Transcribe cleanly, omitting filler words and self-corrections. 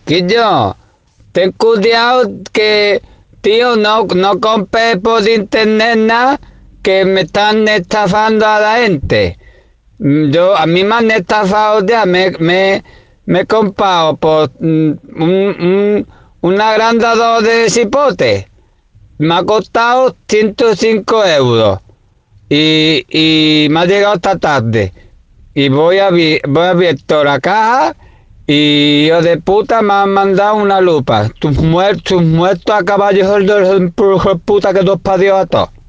Quillo, ten cuidado que, tío, no compres por internet nada, que me están estafando a la gente. A mí me han estafado ya, me he comprado por un agrandador de cipote. Me ha costado 105 euros y me ha llegado esta tarde. Y voy abierto la caja y hijo de puta me han mandado una lupa. Tus muertos a caballo de puta que los parió a todos.